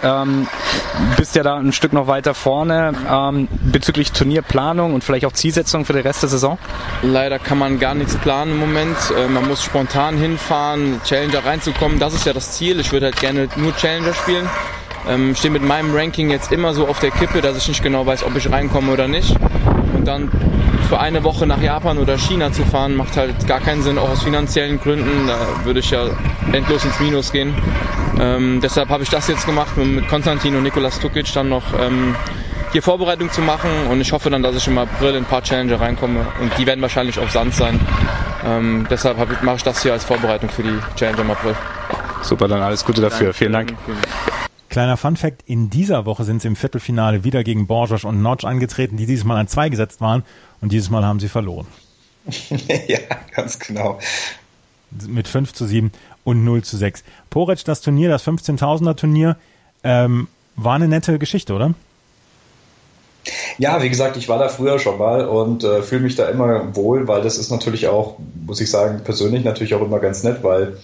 Bist ja da ein Stück noch weiter vorne bezüglich Turnierplanung und vielleicht auch Zielsetzung für den Rest der Saison? Leider kann man gar nichts planen im Moment. Man muss spontan hinfahren, Challenger reinzukommen. Das ist ja das Ziel. Ich würde halt gerne nur Challenger spielen. Stehe mit meinem Ranking jetzt immer so auf der Kippe, dass ich nicht genau weiß, ob ich reinkomme oder nicht. Und dann für eine Woche nach Japan oder China zu fahren, macht halt gar keinen Sinn, auch aus finanziellen Gründen. Da würde ich ja endlos ins Minus gehen. Deshalb habe ich das jetzt gemacht, mit Konstantin und Nikolas Tukic dann noch hier Vorbereitung zu machen. Und ich hoffe dann, dass ich im April in ein paar Challenger reinkomme. Und die werden wahrscheinlich auf Sand sein. Deshalb mache ich das hier als Vorbereitung für die Challenger im April. Super, dann alles Gute dafür. Vielen Dank. Kleiner Funfact, in dieser Woche sind sie im Viertelfinale wieder gegen Borges und Notch angetreten, die dieses Mal an 2 gesetzt waren und dieses Mal haben sie verloren. Ja, ganz genau. Mit 5-7 und 0-6. Poreč, das Turnier, das 15.000er Turnier, war eine nette Geschichte, oder? Ja, wie gesagt, ich war da früher schon mal und fühle mich da immer wohl, weil das ist natürlich auch, muss ich sagen, persönlich natürlich auch immer ganz nett, weil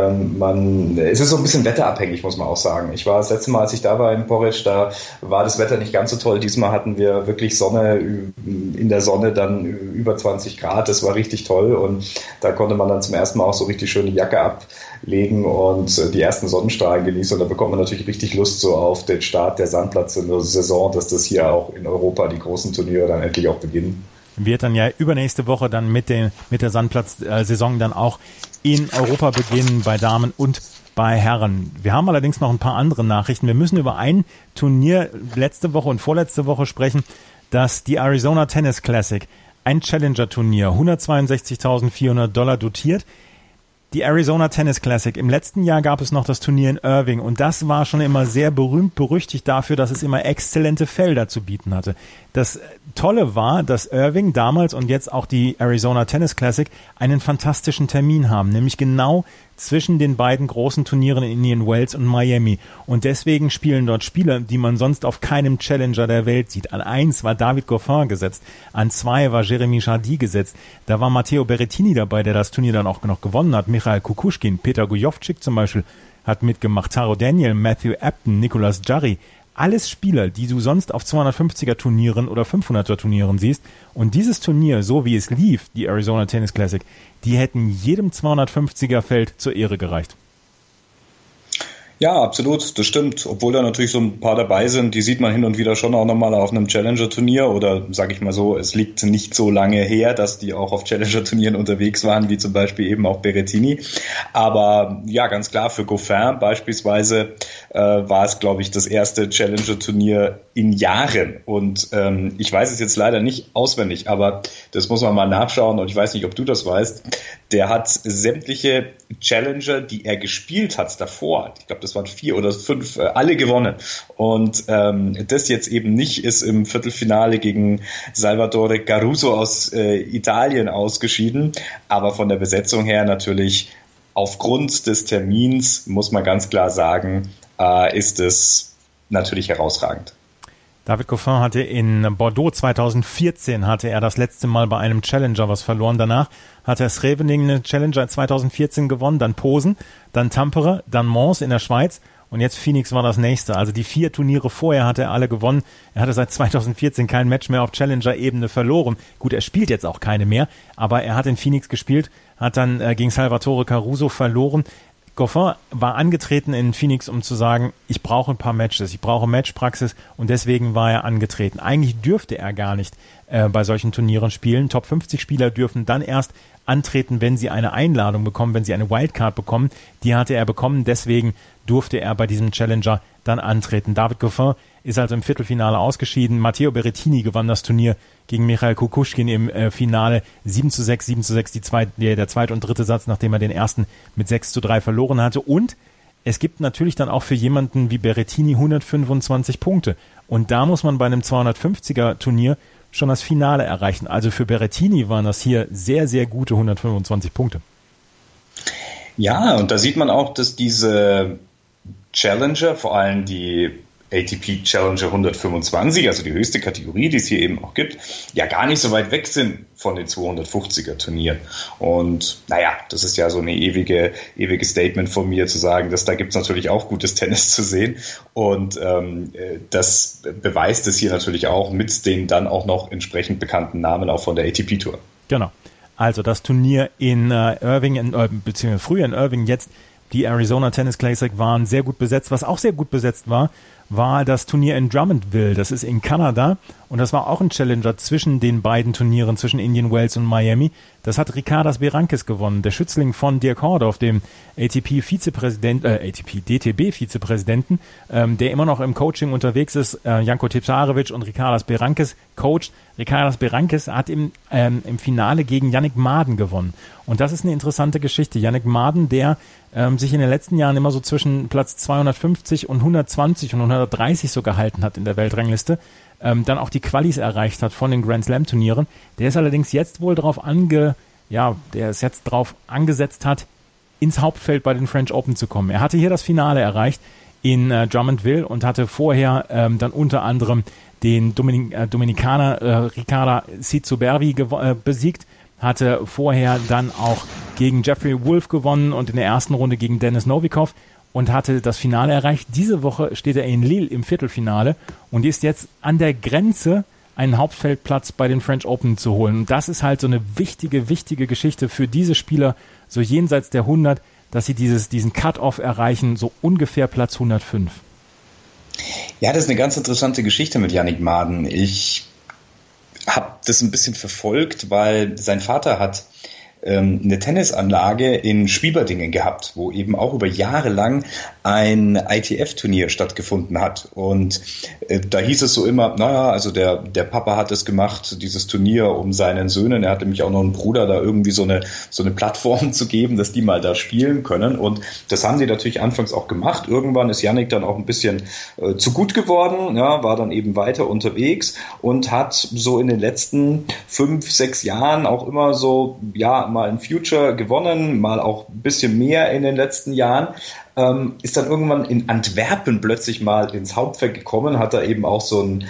es ist so ein bisschen wetterabhängig, muss man auch sagen. Ich war das letzte Mal, als ich da war in Poreč, da war das Wetter nicht ganz so toll. Diesmal hatten wir wirklich Sonne, in der Sonne dann über 20 Grad. Das war richtig toll und da konnte man dann zum ersten Mal auch so richtig schön die Jacke ablegen und die ersten Sonnenstrahlen genießen. Und da bekommt man natürlich richtig Lust so auf den Start der Sandplatz in der Saison, dass das hier auch in Europa die großen Turniere dann endlich auch beginnen. Wird dann ja übernächste Woche dann mit der Sandplatz-Saison dann auch in Europa beginnen, bei Damen und bei Herren. Wir haben allerdings noch ein paar andere Nachrichten. Wir müssen über ein Turnier letzte Woche und vorletzte Woche sprechen, das die Arizona Tennis Classic, ein Challenger-Turnier, $162.400 dotiert. Die Arizona Tennis Classic. Im letzten Jahr gab es noch das Turnier in Irving und das war schon immer sehr berühmt-berüchtigt dafür, dass es immer exzellente Felder zu bieten hatte. Das Tolle war, dass Irving damals und jetzt auch die Arizona Tennis Classic einen fantastischen Termin haben, nämlich genau zwischen den beiden großen Turnieren in Indian Wells und Miami. Und deswegen spielen dort Spieler, die man sonst auf keinem Challenger der Welt sieht. An 1 war David Goffin gesetzt, an 2 war Jeremy Chardy gesetzt. Da war Matteo Berrettini dabei, der das Turnier dann auch noch gewonnen hat. Michail Kukushkin, Peter Gujovcik zum Beispiel hat mitgemacht. Taro Daniel, Matthew Apton, Nicolas Jarry. Alles Spieler, die du sonst auf 250er Turnieren oder 500er Turnieren siehst. Und dieses Turnier, so wie es lief, die Arizona Tennis Classic, die hätten jedem 250er Feld zur Ehre gereicht. Ja, absolut, das stimmt. Obwohl da natürlich so ein paar dabei sind, die sieht man hin und wieder schon auch nochmal auf einem Challenger-Turnier oder sage ich mal so, es liegt nicht so lange her, dass die auch auf Challenger-Turnieren unterwegs waren, wie zum Beispiel eben auch Berrettini. Aber ja, ganz klar, für Goffin beispielsweise war es, glaube ich, das erste Challenger-Turnier in Jahren. Und ich weiß es jetzt leider nicht auswendig, aber das muss man mal nachschauen und ich weiß nicht, ob du das weißt. Der hat sämtliche Challenger, die er gespielt hat davor, ich glaube, das waren 4 oder 5, alle gewonnen. Und das jetzt eben nicht ist im Viertelfinale gegen Salvatore Caruso aus Italien ausgeschieden, aber von der Besetzung her natürlich aufgrund des Termins, muss man ganz klar sagen, ist es natürlich herausragend. David Goffin hatte in Bordeaux 2014 hatte er das letzte Mal bei einem Challenger was verloren. Danach hat er Scheveningen eine Challenger 2014 gewonnen, dann Posen, dann Tampere, dann Mons in der Schweiz und jetzt Phoenix war das nächste. Also die 4 Turniere vorher hatte er alle gewonnen. Er hatte seit 2014 kein Match mehr auf Challenger-Ebene verloren. Gut, er spielt jetzt auch keine mehr, aber er hat in Phoenix gespielt, hat dann gegen Salvatore Caruso verloren. Goffin war angetreten in Phoenix, um zu sagen, ich brauche ein paar Matches, ich brauche Matchpraxis und deswegen war er angetreten. Eigentlich dürfte er gar nicht bei solchen Turnieren spielen. Top 50 Spieler dürfen dann erst antreten, wenn sie eine Einladung bekommen, wenn sie eine Wildcard bekommen. Die hatte er bekommen, deswegen durfte er bei diesem Challenger dann antreten. David Goffin ist also im Viertelfinale ausgeschieden. Matteo Berrettini gewann das Turnier gegen Michail Kukushkin im Finale 7-6, 7-6, der zweite und dritte Satz, nachdem er den ersten mit 6-3 verloren hatte. Und es gibt natürlich dann auch für jemanden wie Berrettini 125 Punkte. Und da muss man bei einem 250er Turnier schon das Finale erreichen. Also für Berrettini waren das hier sehr, sehr gute 125 Punkte. Ja, und da sieht man auch, dass diese Challenger, vor allem die ATP Challenger 125, also die höchste Kategorie, die es hier eben auch gibt, ja gar nicht so weit weg sind von den 250er Turnieren. Und naja, das ist ja so eine ewige Statement von mir zu sagen, dass da gibt es natürlich auch gutes Tennis zu sehen. Und das beweist es hier natürlich auch mit den dann auch noch entsprechend bekannten Namen auch von der ATP Tour. Genau. Also das Turnier in Irving, beziehungsweise früher in Irving, jetzt die Arizona Tennis Classic waren sehr gut besetzt. Was auch sehr gut besetzt war das Turnier in Drummondville. Das ist in Kanada und das war auch ein Challenger zwischen den beiden Turnieren, zwischen Indian Wells und Miami. Das hat Ricardas Berankis gewonnen, der Schützling von Dirk Hordorf, dem DTB-Vizepräsidenten, der immer noch im Coaching unterwegs ist. Janko Tipsarevic und Ricardas Berankis coacht. Ricardas Berankis hat im Finale gegen Yannick Madden gewonnen. Und das ist eine interessante Geschichte. Yannick Madden, der sich in den letzten Jahren immer so zwischen Platz 250 und 120 und 130 so gehalten hat in der Weltrangliste, dann auch die Qualis erreicht hat von den Grand Slam Turnieren. Der ist allerdings jetzt wohl drauf angesetzt hat, ins Hauptfeld bei den French Open zu kommen. Er hatte hier das Finale erreicht in Drummondville und hatte vorher dann unter anderem den Dominikaner Ricarda Sizzubervi besiegt, hatte vorher dann auch gegen Jeffrey Wolf gewonnen und in der ersten Runde gegen Denis Novikov und hatte das Finale erreicht. Diese Woche steht er in Lille im Viertelfinale und ist jetzt an der Grenze, einen Hauptfeldplatz bei den French Open zu holen. Und das ist halt so eine wichtige Geschichte für diese Spieler, so jenseits der 100, dass sie diesen Cut-Off erreichen, so ungefähr Platz 105. Ja, das ist eine ganz interessante Geschichte mit Yannick Maaden. Ich habe das ein bisschen verfolgt, weil sein Vater hat eine Tennisanlage in Schwieberdingen gehabt, wo eben auch über Jahre lang ein ITF-Turnier stattgefunden hat. Und da hieß es so immer, naja, also der Papa hat es gemacht, dieses Turnier um seinen Söhnen. Er hat nämlich auch noch einen Bruder, da irgendwie so eine Plattform zu geben, dass die mal da spielen können. Und das haben sie natürlich anfangs auch gemacht. Irgendwann ist Yannick dann auch ein bisschen zu gut geworden, ja, war dann eben weiter unterwegs und hat so in den letzten 5-6 Jahren auch immer so, ja, mal ein Future gewonnen, mal auch ein bisschen mehr in den letzten Jahren, ist dann irgendwann in Antwerpen plötzlich mal ins Hauptfeld gekommen, hat da eben auch so einen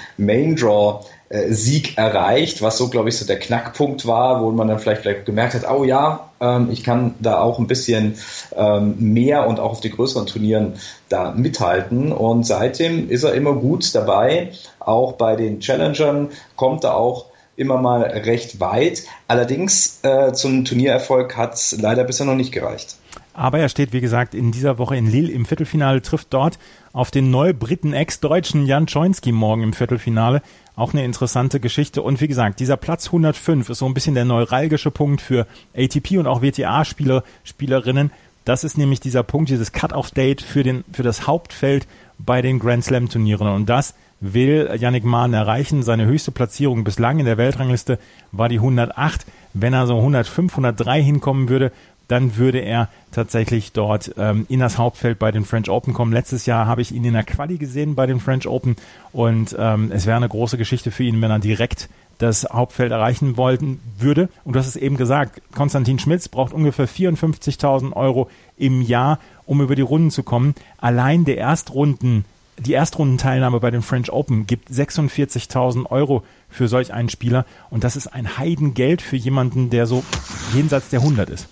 Main-Draw-Sieg erreicht, was so, glaube ich, so der Knackpunkt war, wo man dann vielleicht gemerkt hat, oh ja, ich kann da auch ein bisschen mehr und auch auf die größeren Turnieren da mithalten. Und seitdem ist er immer gut dabei, auch bei den Challengern kommt er auch immer mal recht weit. Allerdings zum Turniererfolg hat es leider bisher noch nicht gereicht. Aber er steht, wie gesagt, in dieser Woche in Lille im Viertelfinale, trifft dort auf den Neubriten Ex-Deutschen Jan Choinski morgen im Viertelfinale. Auch eine interessante Geschichte. Und wie gesagt, dieser Platz 105 ist so ein bisschen der neuralgische Punkt für ATP und auch WTA-Spieler, Spielerinnen. Das ist nämlich dieser Punkt, dieses Cut-Off-Date für das Hauptfeld bei den Grand Slam-Turnieren. Und das will Yannick Maaden erreichen. Seine höchste Platzierung bislang in der Weltrangliste war die 108. Wenn er so 105, 103 hinkommen würde, dann würde er tatsächlich dort in das Hauptfeld bei den French Open kommen. Letztes Jahr habe ich ihn in der Quali gesehen bei den French Open und es wäre eine große Geschichte für ihn, wenn er direkt das Hauptfeld erreichen würde. Und du hast es eben gesagt, Konstantin Schmitz braucht ungefähr 54.000 € im Jahr, um über die Runden zu kommen. Allein die Erstrundenteilnahme bei den French Open gibt 46.000 € für solch einen Spieler. Und das ist ein Heidengeld für jemanden, der so jenseits der 100 ist.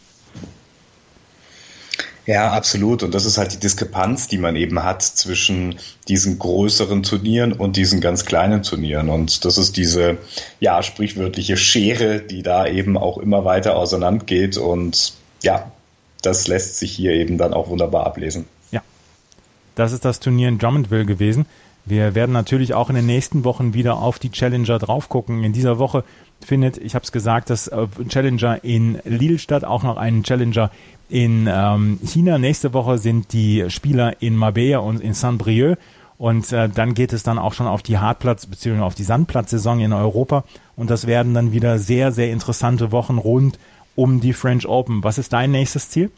Ja, absolut. Und das ist halt die Diskrepanz, die man eben hat zwischen diesen größeren Turnieren und diesen ganz kleinen Turnieren. Und das ist diese, ja, sprichwörtliche Schere, die da eben auch immer weiter auseinander geht. Und ja, das lässt sich hier eben dann auch wunderbar ablesen. Ja, das ist das Turnier in Drummondville gewesen. Wir werden natürlich auch in den nächsten Wochen wieder auf die Challenger drauf gucken. In dieser Woche findet, ich habe es gesagt, das Challenger in Lille statt, auch noch einen Challenger in China. Nächste Woche sind die Spieler in Marbella und in Saint-Brieuc und dann geht es dann auch schon auf die Hartplatz- bzw. auf die Sandplatzsaison in Europa und das werden dann wieder sehr, sehr interessante Wochen rund um die French Open. Was ist dein nächstes Ziel?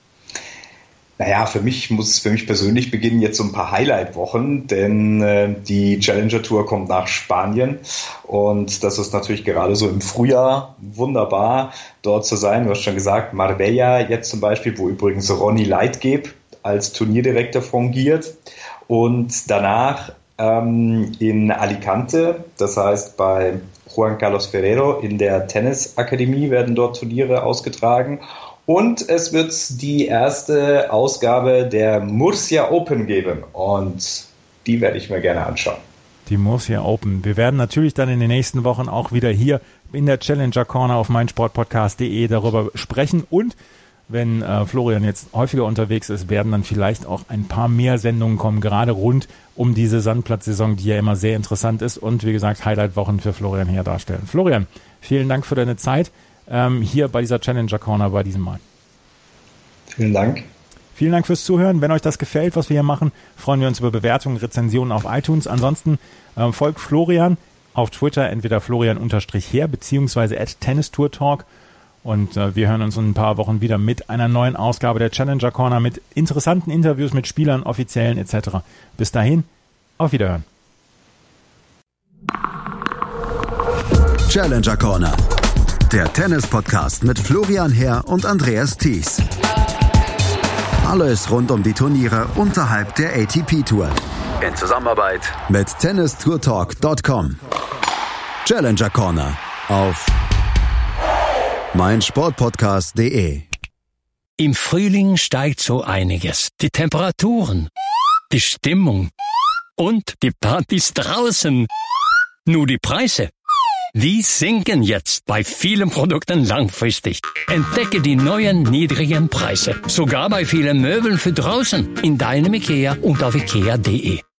Naja, für mich persönlich beginnen jetzt so ein paar Highlight-Wochen, denn die Challenger Tour kommt nach Spanien und das ist natürlich gerade so im Frühjahr wunderbar, dort zu sein. Du hast schon gesagt, Marbella jetzt zum Beispiel, wo übrigens Ronny Leitgeb als Turnierdirektor fungiert und danach in Alicante, das heißt bei Juan Carlos Ferrero in der Tennisakademie werden dort Turniere ausgetragen. Und es wird die erste Ausgabe der Murcia Open geben und die werde ich mir gerne anschauen. Die Murcia Open. Wir werden natürlich dann in den nächsten Wochen auch wieder hier in der Challenger Corner auf meinsportpodcast.de darüber sprechen und wenn Florian jetzt häufiger unterwegs ist, werden dann vielleicht auch ein paar mehr Sendungen kommen, gerade rund um diese Sandplatzsaison, die ja immer sehr interessant ist und wie gesagt Highlight-Wochen für Florian hier darstellen. Florian, vielen Dank für deine Zeit. Hier bei dieser Challenger Corner bei diesem Mal. Vielen Dank. Vielen Dank fürs Zuhören. Wenn euch das gefällt, was wir hier machen, freuen wir uns über Bewertungen, Rezensionen auf iTunes. Ansonsten folgt Florian auf Twitter, entweder Florian_her beziehungsweise @TennistourTalk. Und wir hören uns in ein paar Wochen wieder mit einer neuen Ausgabe der Challenger Corner mit interessanten Interviews mit Spielern, Offiziellen etc. Bis dahin, auf Wiederhören. Challenger Corner, der Tennis-Podcast mit Florian Herr und Andreas Thies. Alles rund um die Turniere unterhalb der ATP-Tour. In Zusammenarbeit mit tennistourtalk.com. Challenger Corner auf meinsportpodcast.de. Im Frühling steigt so einiges. Die Temperaturen, die Stimmung und die Partys draußen. Nur die Preise, die sinken jetzt bei vielen Produkten langfristig. Entdecke die neuen niedrigen Preise. Sogar bei vielen Möbeln für draußen in deinem IKEA und auf IKEA.de.